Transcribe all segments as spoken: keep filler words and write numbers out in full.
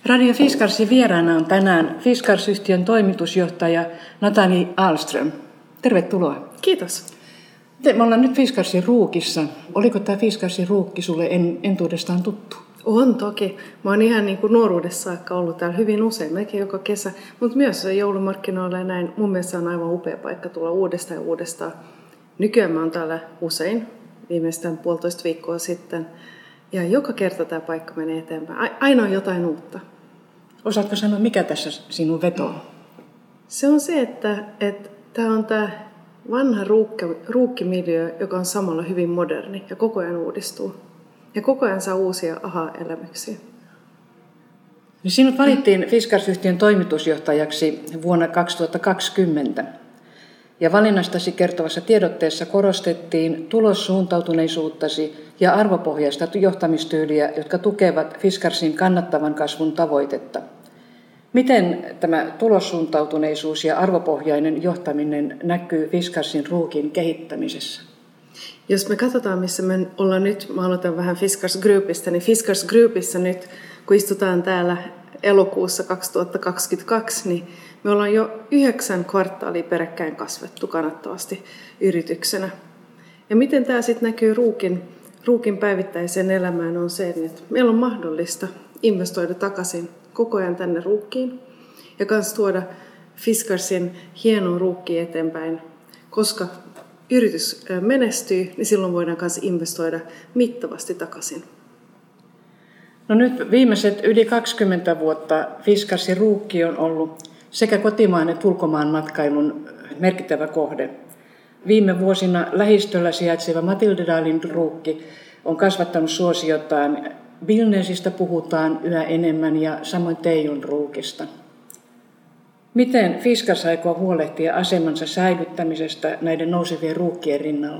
Radio Fiskarsin vieraana on tänään Fiskars-yhtiön toimitusjohtaja Nathalie Ahlström. Tervetuloa. Kiitos. Me ollaan nyt Fiskarsin ruukissa. Oliko tämä Fiskarsin ruukki sulle en, entuudestaan tuttu? On toki. Mä oon ihan niin kuin nuoruudessa saakka ollut täällä hyvin usein, melkein joka kesä. Mutta myös joulumarkkinoilla ja näin. Mun mielestä on aivan upea paikka tulla uudestaan ja uudestaan. Nykyään mä oon täällä usein, viimeistään puolitoista viikkoa sitten. Ja joka kerta tämä paikka menee eteenpäin. Aina on jotain uutta. Osaatko sanoa, mikä tässä sinun vetoo? Se on se, että tämä on tämä vanha ruukki, ruukkimiljö, joka on samalla hyvin moderni ja koko ajan uudistuu. Ja koko ajan saa uusia aha-elämyksiä. Sinut valittiin Fiskars-yhtiön toimitusjohtajaksi vuonna kaksituhattakaksikymmentä. Ja valinnastasi kertovassa tiedotteessa korostettiin tulossuuntautuneisuuttasi ja arvopohjaista johtamistyyliä, jotka tukevat Fiskarsin kannattavan kasvun tavoitetta. Miten tämä tulossuuntautuneisuus ja arvopohjainen johtaminen näkyy Fiskarsin ruukin kehittämisessä? Jos me katsotaan, missä me ollaan nyt, mä aloitan vähän Fiskars Groupista, niin Fiskars Groupissa nyt, kun istutaan täällä elokuussa kaksituhattakaksikymmentäkaksi, niin me ollaan jo yhdeksän kvartaalia peräkkäin kasvettu kannattavasti yrityksenä. Ja miten tämä sitten näkyy ruukin, ruukin päivittäiseen elämään on se, että meillä on mahdollista investoida takaisin koko ajan tänne ruukkiin ja myös tuoda Fiskarsin hienoa ruukkia eteenpäin, koska yritys menestyy, niin silloin voidaan myös investoida mittavasti takaisin. No nyt viimeiset yli kaksikymmentä vuotta Fiskarsin ruukki on ollut sekä kotimaan että ulkomaan matkailun merkittävä kohde. Viime vuosina lähistöllä sijaitseva Matildedalin ruukki on kasvattanut suosiotaan. Vilnesistä puhutaan yhä enemmän ja samoin Teijon ruukista. Miten Fiskars aikoo huolehtia asemansa säilyttämisestä näiden nousevien ruukkien rinnalla?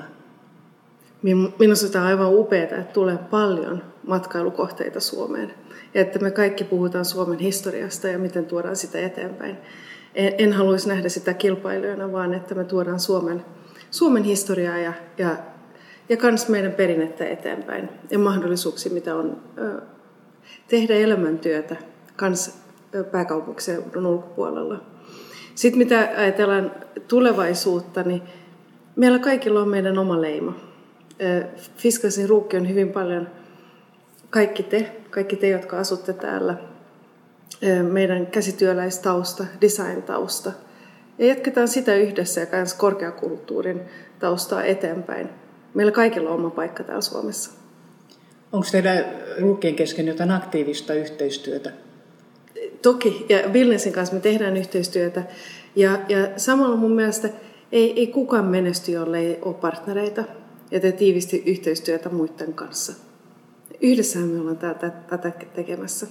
Minusta on aivan upeaa, että tulee paljon matkailukohteita Suomeen. Ja että me kaikki puhutaan Suomen historiasta ja miten tuodaan sitä eteenpäin. En, en haluaisi nähdä sitä kilpailijana, vaan että me tuodaan Suomen, Suomen historiaa ja, ja, ja kans meidän perinnettä eteenpäin. Ja mahdollisuuksia, mitä on ö, tehdä elämäntyötä kans pääkaupunkiseudun ulkopuolella. Sitten mitä ajatellaan tulevaisuutta, niin meillä kaikilla on meidän oma leima. Fiskarsin ruukki on hyvin paljon kaikki te, kaikki te, jotka asutte täällä, meidän käsityöläistausta, design-tausta. Ja jatketaan sitä yhdessä ja myös korkeakulttuurin taustaa eteenpäin. Meillä kaikilla on oma paikka täällä Suomessa. Onko teillä ruukkien kesken jotain aktiivista yhteistyötä? Toki, ja Vilnesin kanssa me tehdään yhteistyötä. Ja, ja samalla mun mielestä ei, ei kukaan menesty, jollei ole partnereita ja tee tiivisti yhteistyötä muiden kanssa. Yhdessähän me ollaan tätä, tätä tekemässä.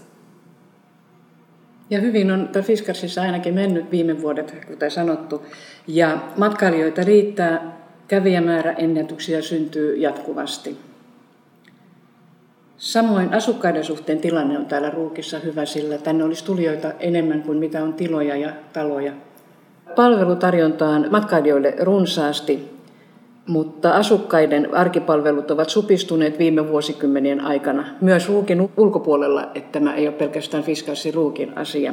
Ja hyvin on Fiskarsissa ainakin mennyt viime vuodet, kuten sanottu. Ja matkailijoita riittää, kävijämäärä ennätyksiä syntyy jatkuvasti. Samoin asukkaiden suhteen tilanne on täällä ruukissa hyvä, sillä tänne olisi tulijoita enemmän kuin mitä on tiloja ja taloja. Palvelutarjonta on matkailijoille runsaasti, mutta asukkaiden arkipalvelut ovat supistuneet viime vuosikymmenien aikana. Myös ruukin ulkopuolella, että tämä ei ole pelkästään Fiskarsin ruukin asia.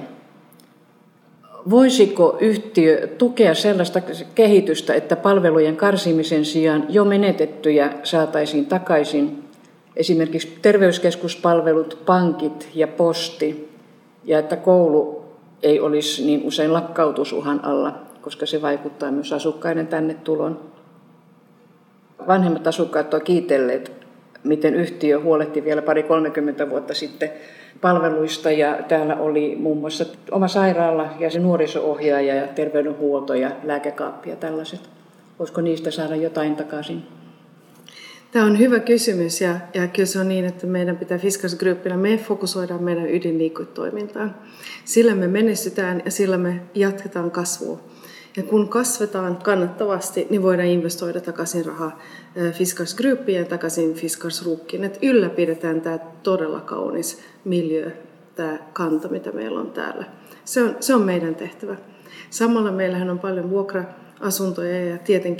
Voisiko yhtiö tukea sellaista kehitystä, että palvelujen karsimisen sijaan jo menetettyjä saataisiin takaisin? Esimerkiksi terveyskeskuspalvelut, pankit ja posti, ja että koulu ei olisi niin usein lakkautusuhan alla, koska se vaikuttaa myös asukkaiden tänne tulon. Vanhemmat asukkaat ovat kiitelleet, miten yhtiö huolehti vielä pari kolmekymmentä vuotta sitten palveluista, ja täällä oli muun muassa oma sairaala ja se nuoriso-ohjaaja ja terveydenhuolto ja lääkekaappi ja tällaiset. Voisiko niistä saada jotain takaisin? Tämä on hyvä kysymys ja, ja kyllä se on niin, että meidän pitää Fiskars Groupilla, me fokusoidaan meidän ydinliiketoimintaan. Sillä me menestytään ja sillä me jatketaan kasvua. Ja kun kasvetaan kannattavasti, niin voidaan investoida takaisin rahaa Fiskars Groupiin ja takaisin Fiskars Ruukkiin. Että ylläpidetään tämä todella kaunis miljö, tämä kanta, mitä meillä on täällä. Se on, se on meidän tehtävä. Samalla meillähän on paljon vuokra-asuntoja ja tietenkin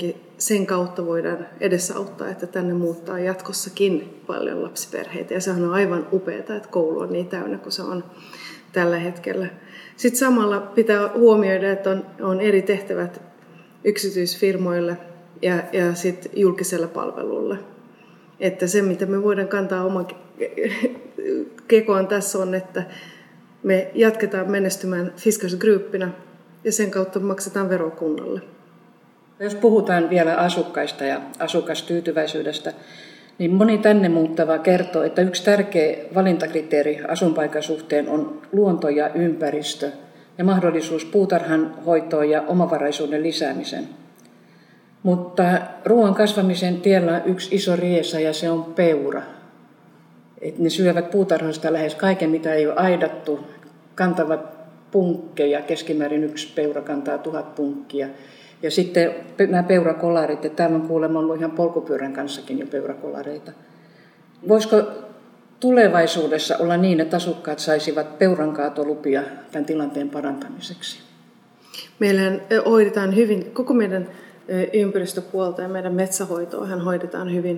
sen kautta voidaan edesauttaa, että tänne muuttaa jatkossakin paljon lapsiperheitä. Ja sehän on aivan upeaa, että koulu on niin täynnä kuin se on tällä hetkellä. Sitten samalla pitää huomioida, että on, on eri tehtävät yksityisfirmoille ja, ja sitten julkiselle palvelulle. Että se, mitä me voidaan kantaa oman kekoon tässä on, että me jatketaan menestymään Fiskars Groupina ja sen kautta maksetaan verokunnalle. Jos puhutaan vielä asukkaista ja asukastyytyväisyydestä, niin moni tänne muuttava kertoo, että yksi tärkeä valintakriteeri asuinpaikan suhteen on luonto ja ympäristö ja mahdollisuus puutarhan hoitoon ja omavaraisuuden lisäämisen. Mutta ruoan kasvamisen tiellä on yksi iso riesa ja se on peura. Et ne syövät puutarhoista lähes kaiken, mitä ei ole aidattu, kantavat punkkeja, keskimäärin yksi peura kantaa tuhat punkkia. Ja sitten nämä peurakolarit, että täällä on kuulemma ollut ihan polkupyörän kanssakin jo peurakolareita. Voisiko tulevaisuudessa olla niin, että asukkaat saisivat peurankaatolupia tämän tilanteen parantamiseksi? Meillähän hoidetaan hyvin, koko meidän ympäristöpuolta ja meidän metsähoitoahan hoidetaan hyvin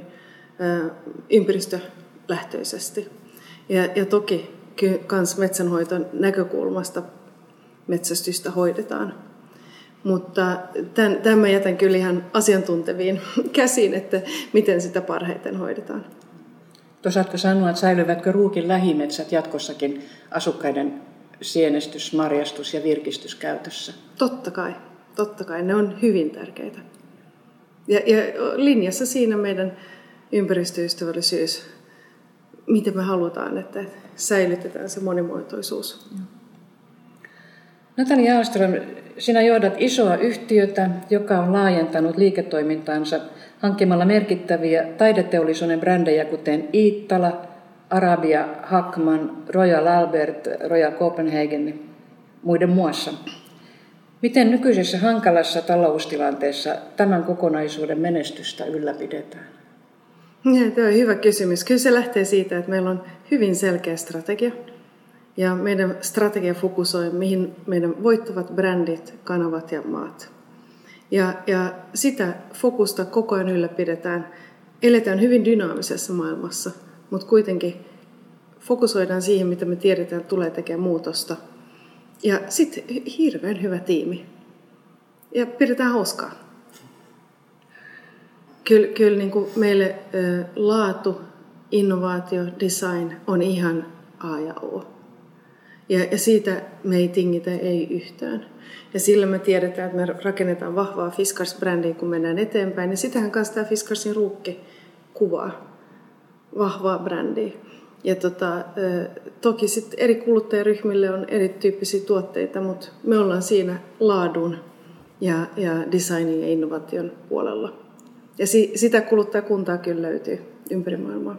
ympäristölähtöisesti. Ja, ja toki myös metsänhoiton näkökulmasta metsästystä hoidetaan. Mutta tämän, tämän mä jätän kyllä ihan asiantunteviin käsiin, että miten sitä parhaiten hoidetaan. Osaatko sanoa, että säilyvätkö Ruukin lähimetsät jatkossakin asukkaiden sienestys, marjastus ja virkistyskäytössä? Totta kai, totta kai. Ne on hyvin tärkeitä. Ja, ja linjassa siinä meidän ympäristöystävällisyys, miten me halutaan, että säilytetään se monimuotoisuus. Natalia Ahlström, sinä johdat isoa yhtiötä, joka on laajentanut liiketoimintaansa hankkimalla merkittäviä taideteollisuuden brändejä, kuten Iittala, Arabia, Hackman, Royal Albert, Royal Copenhagen muiden muassa. Miten nykyisessä hankalassa taloustilanteessa tämän kokonaisuuden menestystä ylläpidetään? Ja, tämä on hyvä kysymys. Kyllä se lähtee siitä, että meillä on hyvin selkeä strategia. Ja meidän strategia fokusoi, mihin meidän voittavat brändit, kanavat ja maat. Ja, ja sitä fokusta koko ajan ylläpidetään. Eletään hyvin dynaamisessa maailmassa, mutta kuitenkin fokusoidaan siihen, mitä me tiedetään, tulee tekemään muutosta. Ja sitten hirveän hyvä tiimi. Ja pidetään hauskaa. Kyllä, kyllä niin kuin meille ö, laatu, innovaatio, design on ihan A ja O. Ja, ja siitä me ei tingitä, ei yhtään. Ja sillä me tiedetään, että me rakennetaan vahvaa Fiskars-brändiä, kun mennään eteenpäin. Ja sitähän kanssa tämä Fiskarsin ruukki kuvaa. Vahvaa brändiä. Ja tota, toki sitten eri kuluttajaryhmille on erityyppisiä tuotteita, mutta me ollaan siinä laadun ja, ja designin ja innovaation puolella. Ja si, sitä kuluttajakuntaa kyllä löytyy ympäri maailmaa.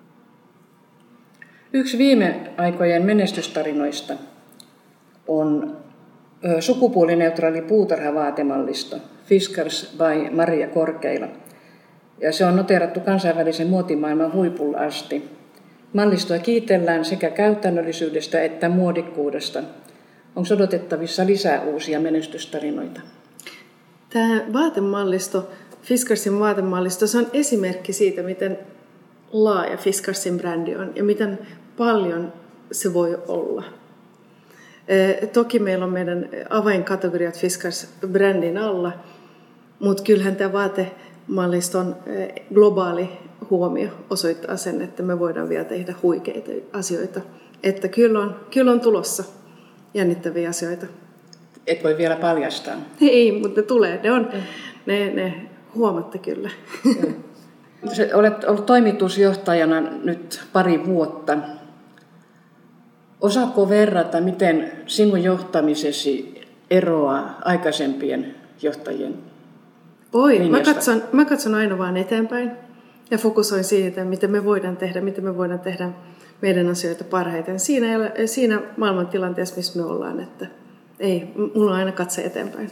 Yksi viime aikojen menestystarinoista on sukupuolineutraali puutarhavaatemallisto Fiskars by Maria Korkeila. Ja se on noteerattu kansainvälisen muotimaailman huipulla asti. Mallistoa kiitellään sekä käytännöllisyydestä että muodikkuudesta. Onko odotettavissa lisää uusia menestystarinoita? Tämä vaatemallisto, Fiskarsin vaatemallisto, se on esimerkki siitä, miten laaja Fiskarsin brändi on ja miten paljon se voi olla. E, toki meillä on meidän avainkategoriat Fiskars-brändin alla, mutta kyllähän tämä vaatemalliston globaali huomio osoittaa sen, että me voidaan vielä tehdä huikeita asioita. Että kyllä on, kyllä on tulossa jännittäviä asioita. Et voi vielä paljastaa. Ei, mutta ne tulee. Ne, on, ne, ne huomatte kyllä. Olet ollut toimitusjohtajana nyt pari vuotta. Osaatko verrata, miten sinun johtamisesi eroaa aikaisempien johtajien Oi, mä katson, mä katson aina vaan eteenpäin ja fokusoin siitä, mitä me voidaan tehdä, miten me voidaan tehdä meidän asioita parhaiten. Siinä, siinä maailmantilanteessa, missä me ollaan, että ei, mulla on aina katse eteenpäin.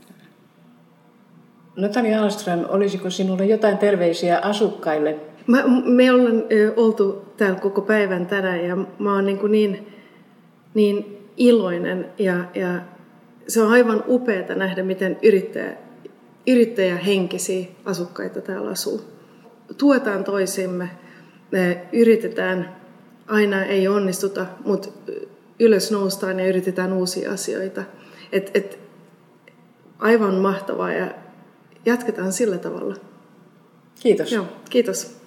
Natalia Ahlström, olisiko sinulla jotain terveisiä asukkaille? Mä, me ollaan ö, oltu täällä koko päivän tänään ja mä oon niin, niin, niin iloinen ja, ja se on aivan upeaa nähdä, miten yrittäjä yrittäjähenkisiä asukkaita täällä asuu. Tuetaan toisimme, me yritetään, aina ei onnistuta, mutta ylös noustaan ja yritetään uusia asioita. Et, et, aivan mahtavaa ja jatketaan sillä tavalla. Kiitos. Joo, kiitos.